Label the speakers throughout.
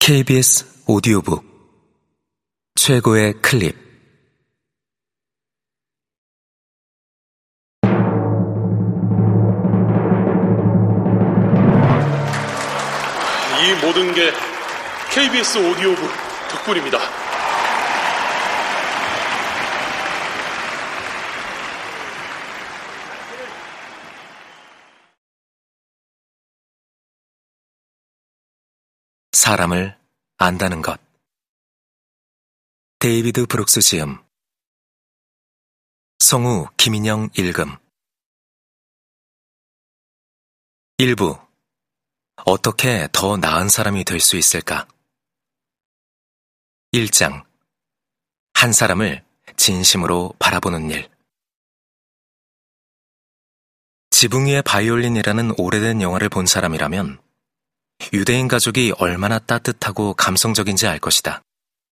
Speaker 1: KBS 오디오북 최고의 클립.
Speaker 2: 이 모든 게 KBS 오디오북 덕분입니다.
Speaker 1: 사람을 안다는 것. 데이비드 브룩스 지음, 성우 김인영 읽음. 1부. 어떻게 더 나은 사람이 될 수 있을까? 1장. 한 사람을 진심으로 바라보는 일. 지붕 위의 바이올린이라는 오래된 영화를 본 사람이라면 유대인 가족이 얼마나 따뜻하고 감성적인지 알 것이다.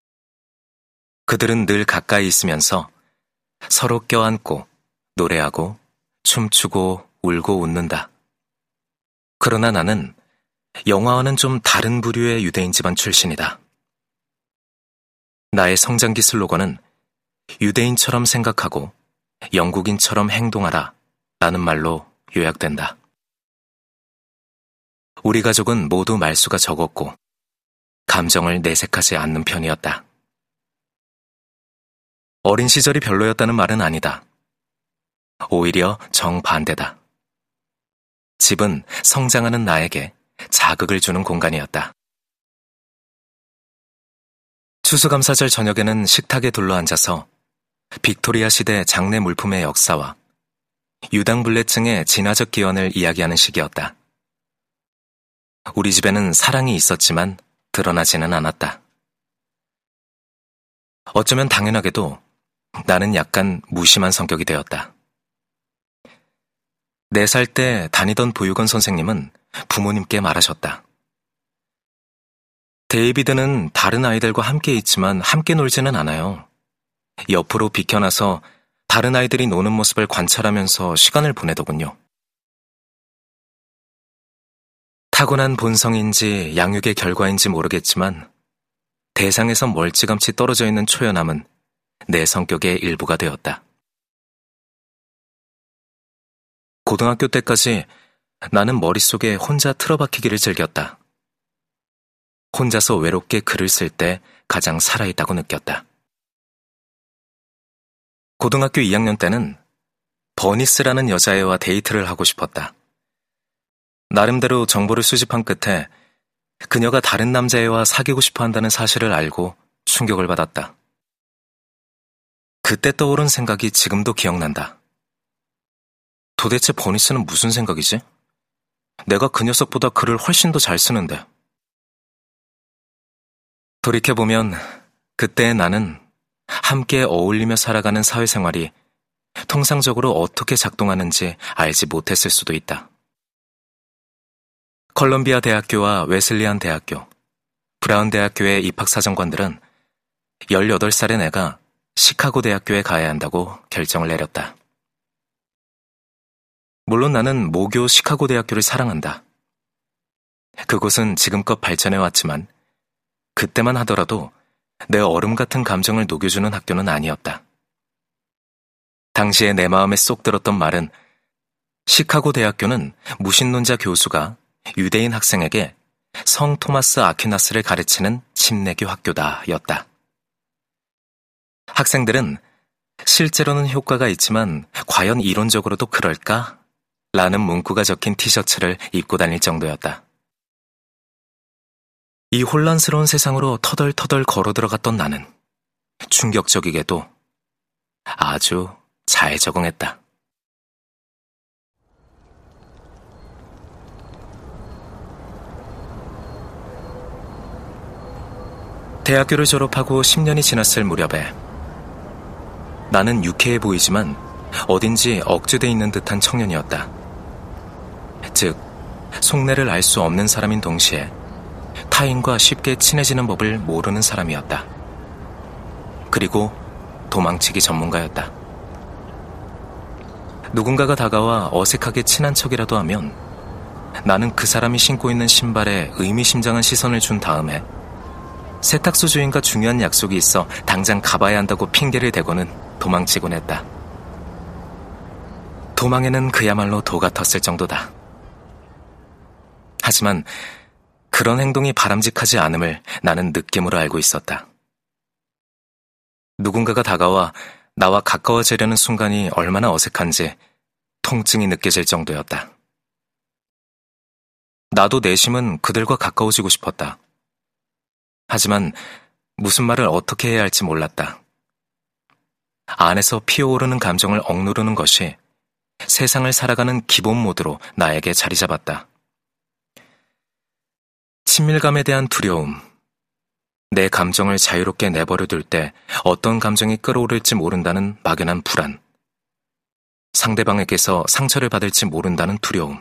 Speaker 1: 그들은 늘 가까이 있으면서 서로 껴안고 노래하고 춤추고 울고 웃는다. 그러나 나는 영화와는 좀 다른 부류의 유대인 집안 출신이다. 나의 성장기 슬로건은 유대인처럼 생각하고 영국인처럼 행동하라 라는 말로 요약된다. 우리 가족은 모두 말수가 적었고 감정을 내색하지 않는 편이었다. 어린 시절이 별로였다는 말은 아니다. 오히려 정반대다. 집은 성장하는 나에게 자극을 주는 공간이었다. 추수감사절 저녁에는 식탁에 둘러앉아서 빅토리아 시대 장례 물품의 역사와 유당불내증의 진화적 기원을 이야기하는 시기였다. 우리 집에는 사랑이 있었지만 드러나지는 않았다. 어쩌면 당연하게도 나는 약간 무심한 성격이 되었다. 4살 때 다니던 보육원 선생님은 부모님께 말하셨다. 데이비드는 다른 아이들과 함께 있지만 함께 놀지는 않아요. 옆으로 비켜나서 다른 아이들이 노는 모습을 관찰하면서 시간을 보내더군요. 타고난 본성인지 양육의 결과인지 모르겠지만 대상에서 멀찌감치 떨어져 있는 초연함은 내 성격의 일부가 되었다. 고등학교 때까지 나는 머릿속에 혼자 틀어박히기를 즐겼다. 혼자서 외롭게 글을 쓸 때 가장 살아있다고 느꼈다. 고등학교 2학년 때는 버니스라는 여자애와 데이트를 하고 싶었다. 나름대로 정보를 수집한 끝에 그녀가 다른 남자애와 사귀고 싶어 한다는 사실을 알고 충격을 받았다. 그때 떠오른 생각이 지금도 기억난다. 도대체 버니스는 무슨 생각이지? 내가 그 녀석보다 글을 훨씬 더 잘 쓰는데. 돌이켜보면 그때의 나는 함께 어울리며 살아가는 사회생활이 통상적으로 어떻게 작동하는지 알지 못했을 수도 있다. 컬럼비아 대학교와 웨슬리안 대학교, 브라운 대학교의 입학사정관들은 18살의 내가 시카고 대학교에 가야 한다고 결정을 내렸다. 물론 나는 모교 시카고 대학교를 사랑한다. 그곳은 지금껏 발전해왔지만 그때만 하더라도 내 얼음 같은 감정을 녹여주는 학교는 아니었다. 당시에 내 마음에 쏙 들었던 말은 시카고 대학교는 무신론자 교수가 유대인 학생에게 성 토마스 아퀴나스를 가르치는 침례교 학교다 였다. 학생들은 실제로는 효과가 있지만 과연 이론적으로도 그럴까? 라는 문구가 적힌 티셔츠를 입고 다닐 정도였다. 이 혼란스러운 세상으로 터덜터덜 걸어 들어갔던 나는 충격적이게도 아주 잘 적응했다. 대학교를 졸업하고 10년이 지났을 무렵에 나는 유쾌해 보이지만 어딘지 억제돼 있는 듯한 청년이었다. 즉, 속내를 알 수 없는 사람인 동시에 타인과 쉽게 친해지는 법을 모르는 사람이었다. 그리고 도망치기 전문가였다. 누군가가 다가와 어색하게 친한 척이라도 하면 나는 그 사람이 신고 있는 신발에 의미심장한 시선을 준 다음에 세탁소 주인과 중요한 약속이 있어 당장 가봐야 한다고 핑계를 대고는 도망치곤 했다. 도망에는 그야말로 도 같았을 정도다. 하지만 그런 행동이 바람직하지 않음을 나는 느낌으로 알고 있었다. 누군가가 다가와 나와 가까워지려는 순간이 얼마나 어색한지 통증이 느껴질 정도였다. 나도 내심은 그들과 가까워지고 싶었다. 하지만 무슨 말을 어떻게 해야 할지 몰랐다. 안에서 피어오르는 감정을 억누르는 것이 세상을 살아가는 기본 모드로 나에게 자리 잡았다. 친밀감에 대한 두려움, 내 감정을 자유롭게 내버려둘 때 어떤 감정이 끌어오를지 모른다는 막연한 불안, 상대방에게서 상처를 받을지 모른다는 두려움,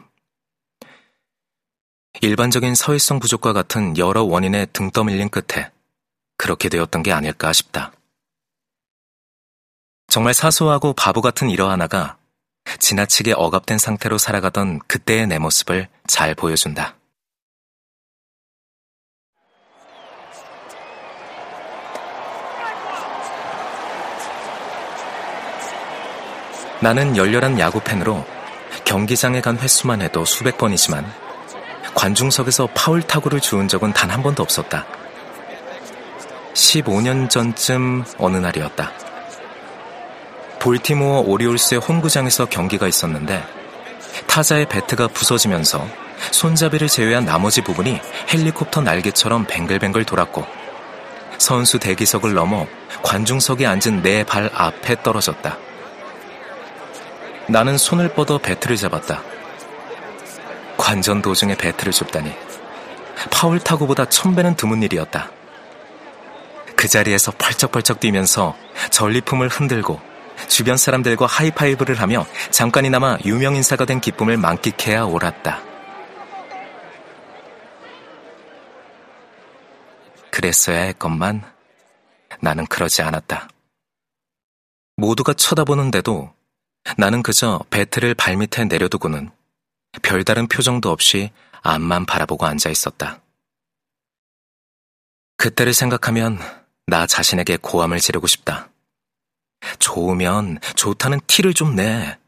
Speaker 1: 일반적인 사회성 부족과 같은 여러 원인에 등 떠밀린 끝에 그렇게 되었던 게 아닐까 싶다. 정말 사소하고 바보 같은 일화 하나가 지나치게 억압된 상태로 살아가던 그때의 내 모습을 잘 보여준다. 나는 열렬한 야구 팬으로 경기장에 간 횟수만 해도 수백 번이지만 관중석에서 파울 타구를 주운 적은 단 한 번도 없었다. 15년 전쯤 어느 날이었다. 볼티모어 오리올스의 홈구장에서 경기가 있었는데 타자의 배트가 부서지면서 손잡이를 제외한 나머지 부분이 헬리콥터 날개처럼 뱅글뱅글 돌았고 선수 대기석을 넘어 관중석에 앉은 내 발 앞에 떨어졌다. 나는 손을 뻗어 배트를 잡았다. 관전 도중에 배트를 줍다니 파울 타구보다 1000배는 드문 일이었다. 그 자리에서 펄쩍펄쩍 뛰면서 전리품을 흔들고 주변 사람들과 하이파이브를 하며 잠깐이나마 유명인사가 된 기쁨을 만끽해야 옳았다. 그랬어야 했건만 나는 그러지 않았다. 모두가 쳐다보는데도 나는 그저 배트를 발밑에 내려두고는 별다른 표정도 없이 앞만 바라보고 앉아 있었다. 그때를 생각하면 나 자신에게 고함을 지르고 싶다. 좋으면 좋다는 티를 좀 내.